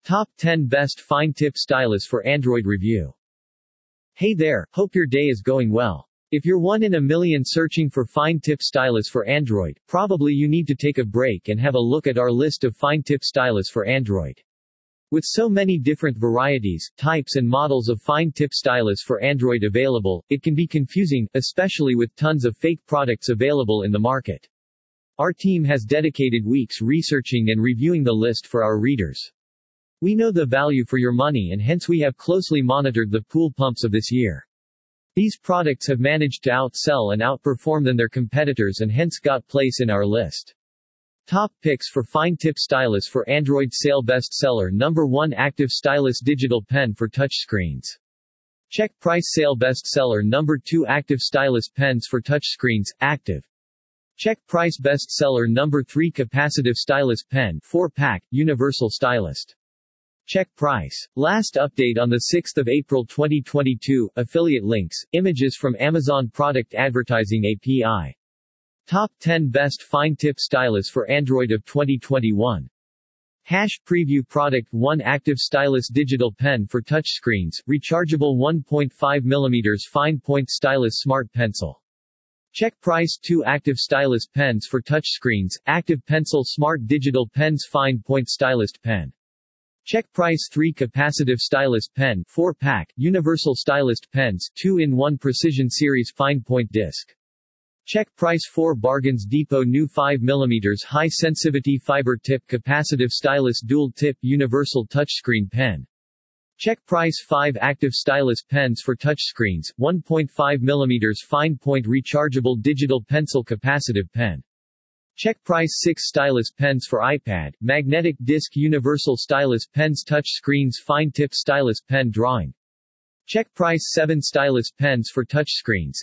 Top 10 Best Fine Tip Stylus for Android Review. Hey there, hope your day is going well. If you're one in a million searching for fine tip stylus for Android, probably you need to take a break and have a look at our list of fine tip stylus for Android. With so many different varieties, types and models of fine tip stylus for Android available, it can be confusing, especially with tons of fake products available in the market. Our team has dedicated weeks researching and reviewing the list for our readers. We know the value for your money and hence we have closely monitored the pool pumps of this year. These products have managed to outsell and outperform than their competitors and hence got place in our list. Top picks for fine tip stylus for Android sale bestseller number 1 Active Stylus Digital Pen for Touchscreens. Check price sale bestseller number 2 Active Stylus Pens for Touchscreens, Active. Check price bestseller number 3 Capacitive Stylus Pen 4-pack, Universal Stylist. Check price. Last update on 6 April 2022, affiliate links, images from Amazon Product Advertising API. Top 10 Best Fine Tip Stylus for Android of 2021. Preview Product 1 Active Stylus Digital Pen for Touchscreens, Rechargeable 1.5mm Fine Point Stylus Smart Pencil. Check price 2 Active Stylus Pens for Touchscreens, Active Pencil Smart Digital Pens Fine Point Stylist Pen. Check price 3 Capacitive Stylus Pen 4-pack, Universal Stylist Pens 2-in-1 Precision Series Fine Point Disc. Check price 4 Bargains Depot New 5mm High Sensitivity Fiber Tip Capacitive Stylus Dual Tip Universal Touchscreen Pen. Check price 5 Active Stylus Pens for Touchscreens, 1.5mm Fine Point Rechargeable Digital Pencil Capacitive Pen. Check price 6 Stylus Pens for iPad, Magnetic Disc Universal Stylus Pens Touchscreens Fine Tip Stylus Pen Drawing. Check price 7 Stylus Pens for Touchscreens,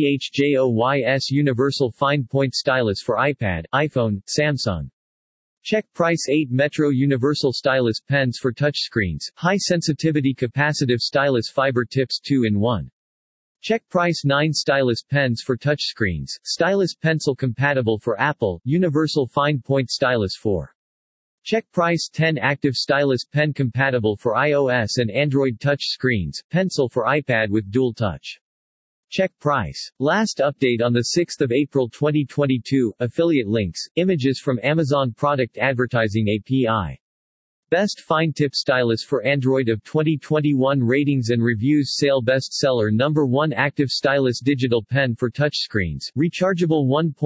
NTHJOYS Universal Fine Point Stylus for iPad, iPhone, Samsung. Check price 8 Metro Universal Stylus Pens for Touchscreens, High Sensitivity Capacitive Stylus Fiber Tips 2-in-1. Check price 9 Stylus Pens for Touchscreens, Stylus Pencil Compatible for Apple, Universal Fine Point Stylus 4. Check price 10 Active Stylus Pen Compatible for iOS and Android touch screens, Pencil for iPad with Dual Touch. Check price. Last update on 6 April 2022, affiliate links, images from Amazon Product Advertising API. Best Fine Tip Stylus for Android of 2021 Ratings and Reviews Sale Bestseller number 1 Active Stylus Digital Pen for Touchscreens, Rechargeable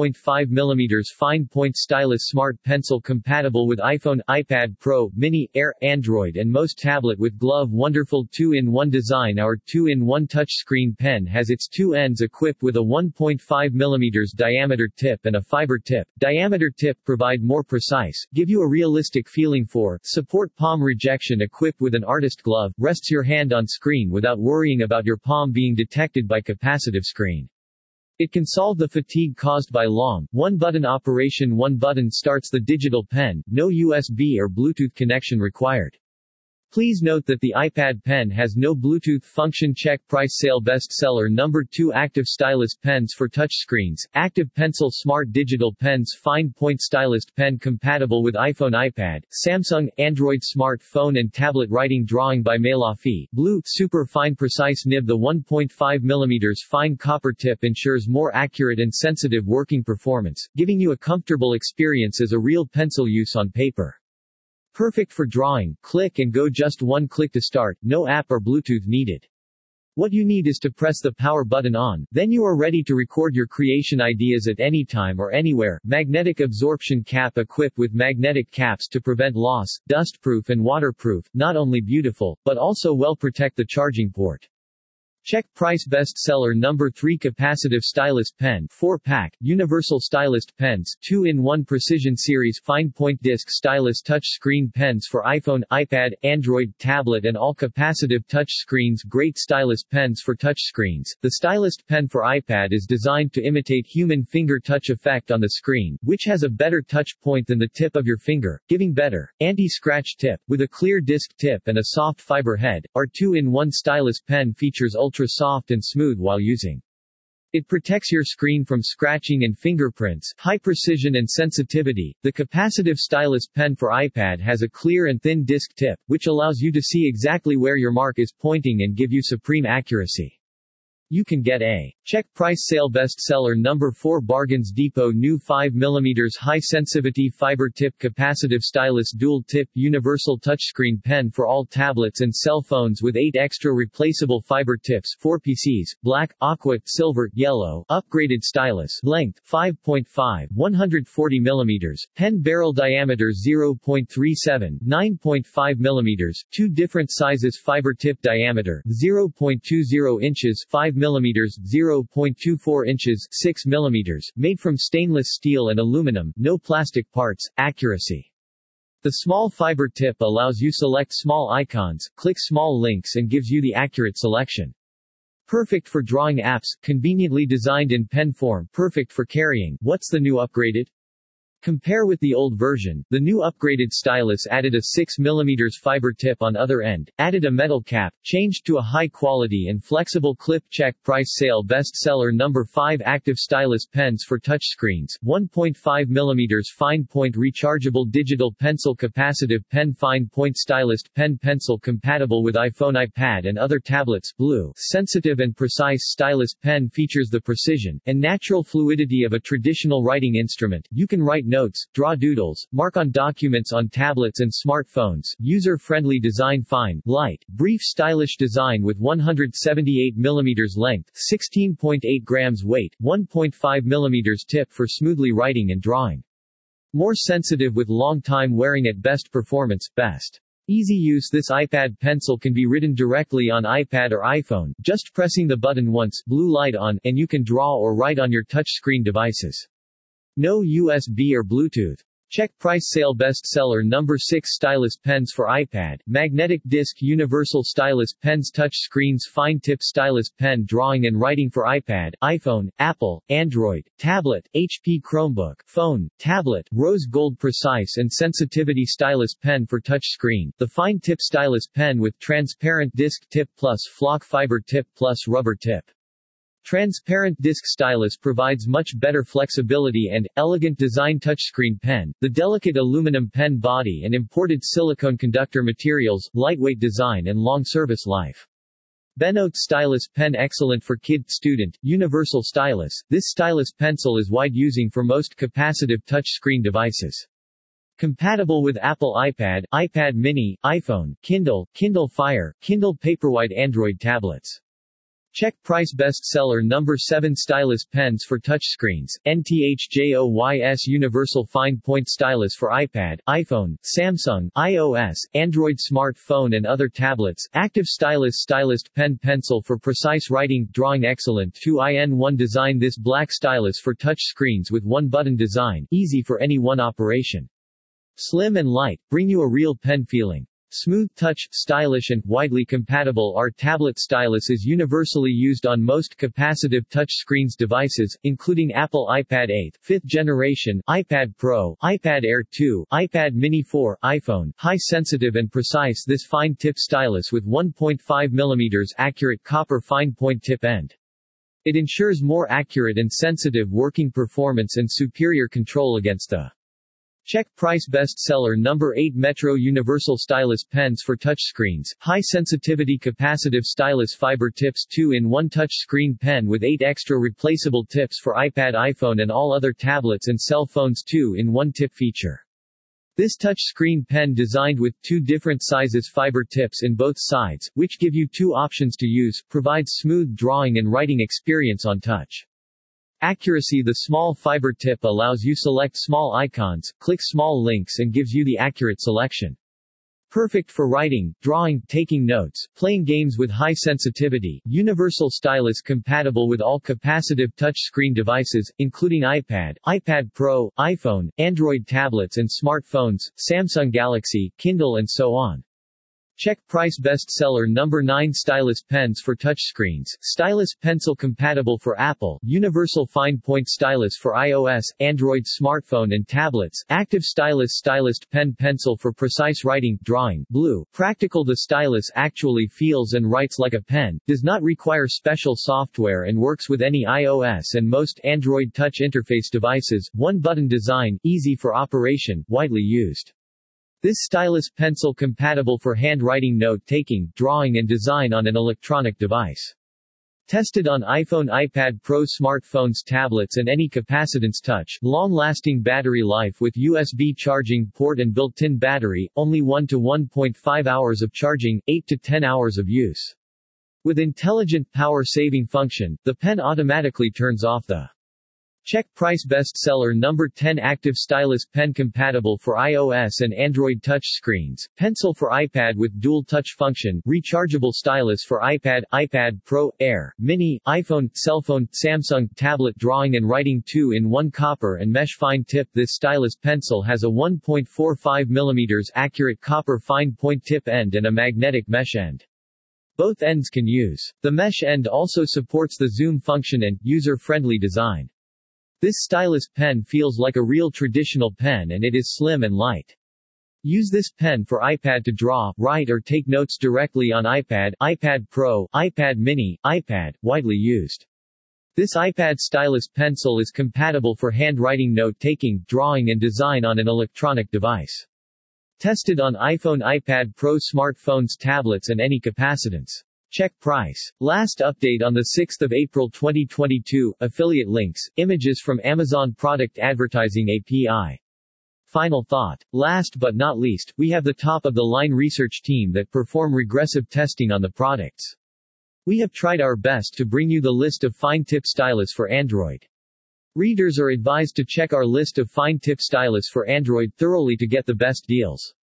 1.5mm Fine Point Stylus Smart Pencil Compatible with iPhone, iPad Pro, Mini, Air, Android and most tablet with glove Wonderful 2-in-1 design. Our 2-in-1 touchscreen pen has its two ends equipped with a 1.5mm diameter tip and a fiber tip. Diameter tip provide more precise, give you a realistic feeling for, support palm rejection. Equipped with an artist glove, rests your hand on screen without worrying about your palm being detected by capacitive screen. It can solve the fatigue caused by long, one-button operation. One button starts the digital pen, no USB or Bluetooth connection required. Please note that the iPad pen has no Bluetooth function. Check price sale bestseller number 2 Active Stylus Pens for Touchscreens, Active Pencil Smart Digital Pens Fine Point Stylist Pen Compatible with iPhone, iPad, Samsung, Android smartphone and tablet. Writing drawing by Melafi, Blue, Super Fine Precise Nib. The 1.5mm fine copper tip ensures more accurate and sensitive working performance, giving you a comfortable experience as a real pencil use on paper. Perfect for drawing, click and go. Just one click to start, no app or Bluetooth needed. What you need is to press the power button on, then you are ready to record your creation ideas at any time or anywhere. Magnetic absorption cap equipped with magnetic caps to prevent loss, dustproof and waterproof, not only beautiful, but also well protect the charging port. Check price bestseller number 3 Capacitive Stylus Pen 4-pack, Universal Stylist Pens 2-in-1 Precision Series Fine Point Disc Stylus Touch Screen Pens for iPhone, iPad, Android, tablet and all capacitive touch screens. Great stylus pens for touch screens. The Stylist Pen for iPad is designed to imitate human finger touch effect on the screen, which has a better touch point than the tip of your finger, giving better, anti-scratch tip. With a clear disc tip and a soft fiber head, our 2-in-1 stylus pen features ultra soft and smooth while using. It protects your screen from scratching and fingerprints, high precision and sensitivity. The capacitive stylus pen for iPad has a clear and thin disc tip, which allows you to see exactly where your mark is pointing and give you supreme accuracy. You can get a check price sale bestseller number 4 Bargains Depot new 5mm high sensitivity fiber tip capacitive stylus dual tip universal touchscreen pen for all tablets and cell phones with 8 extra replaceable fiber tips, 4 PCs, black, aqua, silver, yellow, upgraded stylus, length 5.5, 140mm, pen barrel diameter 0.37, 9.5 mm, 2 different sizes fiber tip diameter 0.20 inches, 5 mm, 0.24 inches, 6 mm, made from stainless steel and aluminum, no plastic parts, accuracy. The small fiber tip allows you select small icons, click small links and gives you the accurate selection. Perfect for drawing apps, conveniently designed in pen form, perfect for carrying. What's the new upgraded? Compare with the old version, the new upgraded stylus added a 6mm fiber tip on other end, added a metal cap, changed to a high-quality and flexible clip. Check price sale bestseller number 5 active stylus pens for touchscreens, 1.5mm fine point rechargeable digital pencil capacitive pen fine point stylus pen pencil compatible with iPhone, iPad and other tablets. Blue, sensitive and precise stylus pen features the precision and natural fluidity of a traditional writing instrument. You can write notes, draw doodles, mark on documents on tablets and smartphones. User-friendly design. Fine, light, brief stylish design with 178mm length, 16.8 grams weight, 1.5 mm tip for smoothly writing and drawing. More sensitive with long time wearing at best performance, best. Easy use. This iPad pencil can be written directly on iPad or iPhone, just pressing the button once, blue light on, and you can draw or write on your touchscreen devices. No USB or Bluetooth. Check price sale bestseller number 6 stylus pens for iPad, magnetic disc universal stylus pens touch screens fine tip stylus pen drawing and writing for iPad, iPhone, Apple, Android, tablet, HP Chromebook, phone, tablet, rose gold precise and sensitivity stylus pen for touch screen. The fine tip stylus pen with transparent disc tip plus flock fiber tip plus rubber tip. Transparent disc stylus provides much better flexibility and elegant design touchscreen pen. The delicate aluminum pen body and imported silicone conductor materials, lightweight design and long service life. Benote stylus pen excellent for kid, student, universal stylus. This stylus pencil is wide using for most capacitive touchscreen devices. Compatible with Apple iPad, iPad mini, iPhone, Kindle, Kindle Fire, Kindle Paperwhite Android tablets. Check price bestseller number 7 stylus pens for touchscreens, NTHJOYS universal fine point stylus for iPad, iPhone, Samsung, iOS, Android smartphone and other tablets. Active stylus stylist pen pencil for precise writing, drawing excellent 2-in-1 design. This black stylus for touch screens with one button design, easy for any one operation. Slim and light, bring you a real pen feeling. Smooth touch, stylish and widely compatible. Our tablet stylus is universally used on most capacitive touchscreens devices, including Apple iPad 8, 5th generation, iPad Pro, iPad Air 2, iPad Mini 4, iPhone. High sensitive and precise. This fine tip stylus with 1.5 mm accurate copper fine point tip end. It ensures more accurate and sensitive working performance and superior control against the check price bestseller number 8 Metro universal stylus pens for touchscreens, high sensitivity capacitive stylus fiber tips 2-in-1 touchscreen pen with 8 extra replaceable tips for iPad, iPhone and all other tablets and cell phones. 2-in-1 tip feature. This touchscreen pen designed with 2 different sizes fiber tips in both sides, which give you 2 options to use, provides smooth drawing and writing experience on touch. Accuracy. The small fiber tip allows you select small icons, click small links and gives you the accurate selection. Perfect for writing, drawing, taking notes, playing games with high sensitivity. Universal stylus compatible with all capacitive touchscreen devices, including iPad, iPad Pro, iPhone, Android tablets and smartphones, Samsung Galaxy, Kindle and so on. Check price. Bestseller number 9. Stylus pens for touchscreens. Stylus pencil compatible for Apple. Universal fine point stylus for iOS, Android smartphone and tablets. Active stylus. Stylus pen pencil for precise writing, drawing. Blue. Practical. The stylus actually feels and writes like a pen, does not require special software and works with any iOS and most Android touch interface devices. One button design, easy for operation, widely used. This stylus pencil compatible for handwriting, note-taking, drawing and design on an electronic device. Tested on iPhone, iPad Pro, smartphones, tablets and any capacitance touch. Long-lasting battery life with USB charging port and built-in battery, only 1 to 1.5 hours of charging, 8 to 10 hours of use. With intelligent power-saving function, the pen automatically turns off the check price. Bestseller number 10. Active stylus pen compatible for iOS and Android touch screens. Pencil for iPad with dual touch function. Rechargeable stylus for iPad, iPad Pro, Air, Mini, iPhone, cellphone, Samsung tablet. Drawing and writing 2-in-1 copper and mesh fine tip. This stylus pencil has a 1.45 mm accurate copper fine point tip end and a magnetic mesh end. Both ends can use. The mesh end also supports the zoom function and user-friendly design. This stylus pen feels like a real traditional pen and it is slim and light. Use this pen for iPad to draw, write or take notes directly on iPad, iPad Pro, iPad Mini, iPad, widely used. This iPad stylus pencil is compatible for handwriting, note-taking, drawing and design on an electronic device. Tested on iPhone, iPad Pro, smartphones, tablets and any capacitance. Check price. Last update on 6 April 2022. Affiliate links, images from Amazon Product Advertising API. Final thought. Last but not least, we have the top-of-the-line research team that perform regressive testing on the products. We have tried our best to bring you the list of fine-tip stylus for Android. Readers are advised to check our list of fine-tip stylus for Android thoroughly to get the best deals.